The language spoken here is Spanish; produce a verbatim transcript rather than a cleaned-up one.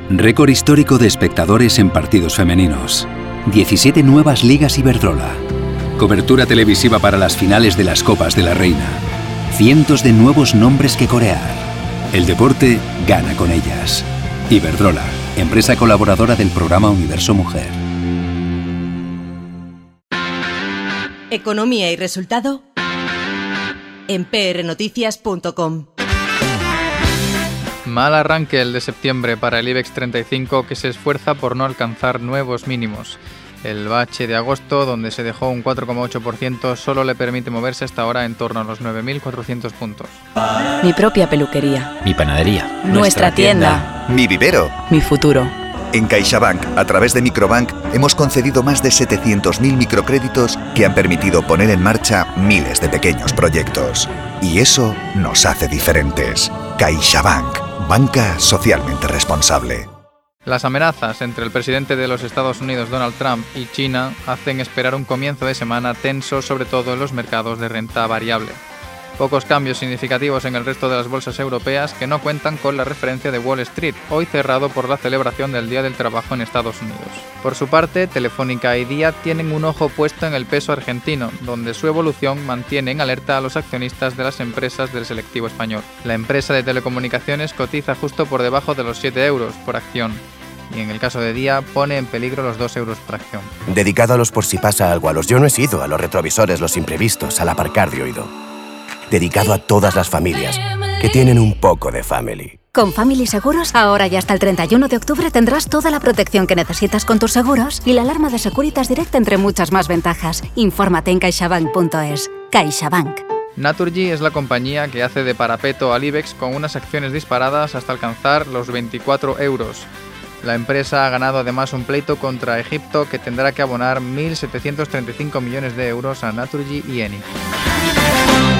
Récord histórico de espectadores en partidos femeninos. diecisiete nuevas ligas Iberdrola. Cobertura televisiva para las finales de las Copas de la Reina. Cientos de nuevos nombres que corear. El deporte gana con ellas. Iberdrola, empresa colaboradora del programa Universo Mujer. Economía y resultado en p r noticias punto com. Mal arranque el de septiembre para el IBEX treinta y cinco, que se esfuerza por no alcanzar nuevos mínimos. El bache de agosto, donde se dejó un cuatro coma ocho por ciento, solo le permite moverse hasta ahora en torno a los nueve mil cuatrocientos puntos. Mi propia peluquería. Mi panadería. Nuestra, Nuestra tienda. tienda. Mi vivero. Mi futuro. En CaixaBank, a través de Microbank, hemos concedido más de setecientos mil microcréditos que han permitido poner en marcha miles de pequeños proyectos. Y eso nos hace diferentes. CaixaBank, banca socialmente responsable. Las amenazas entre el presidente de los Estados Unidos, Donald Trump, y China hacen esperar un comienzo de semana tenso, sobre todo en los mercados de renta variable. Pocos cambios significativos en el resto de las bolsas europeas, que no cuentan con la referencia de Wall Street, hoy cerrado por la celebración del Día del Trabajo en Estados Unidos. Por su parte, Telefónica y Día tienen un ojo puesto en el peso argentino, donde su evolución mantiene en alerta a los accionistas de las empresas del selectivo español. La empresa de telecomunicaciones cotiza justo por debajo de los siete euros por acción, y en el caso de Día pone en peligro los dos euros por acción. Dedicado a los por si pasa algo, a los yo no he sido, a los retrovisores, los imprevistos, al aparcar de oído. Dedicado a todas las familias que tienen un poco de family. Con Family Seguros, ahora y hasta el treinta y uno de octubre tendrás toda la protección que necesitas con tus seguros y la alarma de Securitas Direct, entre muchas más ventajas. Infórmate en caixabank punto es. CaixaBank. Naturgy es la compañía que hace de parapeto al IBEX, con unas acciones disparadas hasta alcanzar los veinticuatro euros. La empresa ha ganado además un pleito contra Egipto, que tendrá que abonar mil setecientos treinta y cinco millones de euros a Naturgy y Eni.